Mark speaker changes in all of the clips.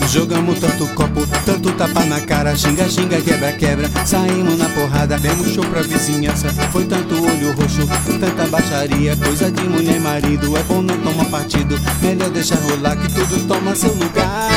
Speaker 1: Jogamos tanto copo, tanto tapa na cara, xinga, xinga, quebra, quebra. Saímos na porrada, demos show pra vizinhança. Foi tanto olho roxo, tanta baixaria, coisa de mulher e marido. É bom não tomar partido, melhor deixar rolar que tudo toma seu lugar.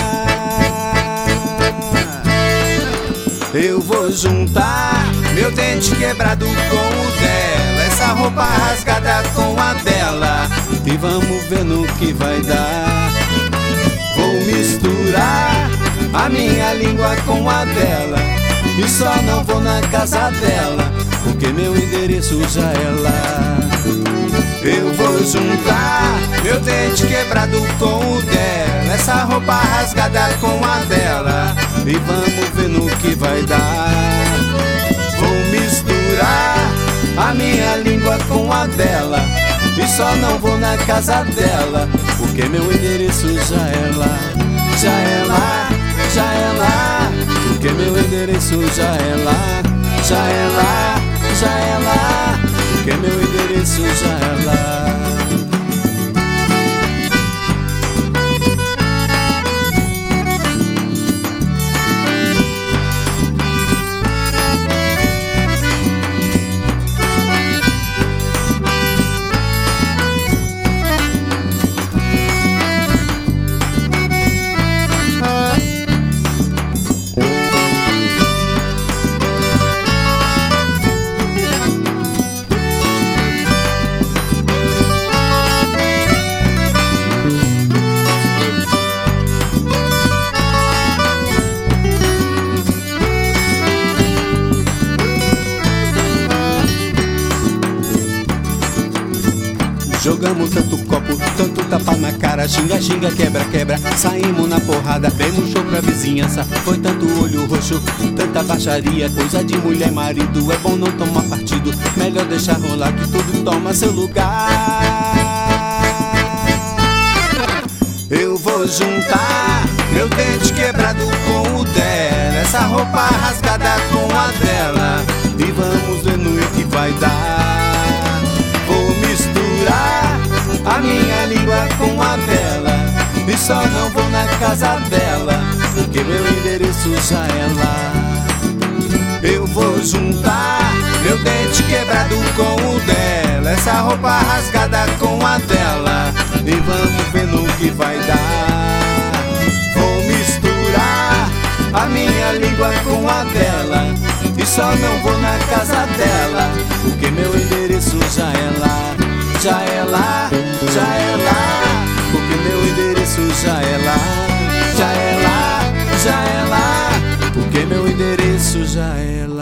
Speaker 1: Eu vou juntar meu dente quebrado com o dela, essa roupa rasgada com a dela, e vamos ver no que vai dar. Vou misturar a minha língua com a dela, e só não vou na casa dela, porque meu endereço já é lá. Eu vou juntar meu dente quebrado com o dela, essa roupa rasgada com a dela, e vamos ver no que vai dar. Vou misturar a minha língua com a dela, e só não vou na casa dela, porque meu endereço já é lá. Já é lá, já é lá, porque meu endereço já é lá. Já é lá, já é lá, porque meu endereço já é lá. Jogamos tanto copo, tanto tapa na cara, xinga, xinga, quebra, quebra. Saímos na porrada, demos show pra vizinhança. Foi tanto olho roxo, tanta baixaria, coisa de mulher e marido. É bom não tomar partido, melhor deixar rolar que tudo toma seu lugar. Eu vou juntar meu dente quebrado com o dela, essa roupa rasgada com a dela, e vamos ver no que vai dar. Vou misturar a minha língua com a dela, e só não vou na casa dela, porque meu endereço já é lá. Eu vou juntar meu dente quebrado com o dela, essa roupa rasgada com a dela, e vamos ver no que vai dar. Vou misturar a minha língua com a dela, e só não vou na casa dela, porque meu endereço já é lá. Já é lá, já é lá, porque meu endereço já é lá. Já é lá, já é lá, porque meu endereço já é lá.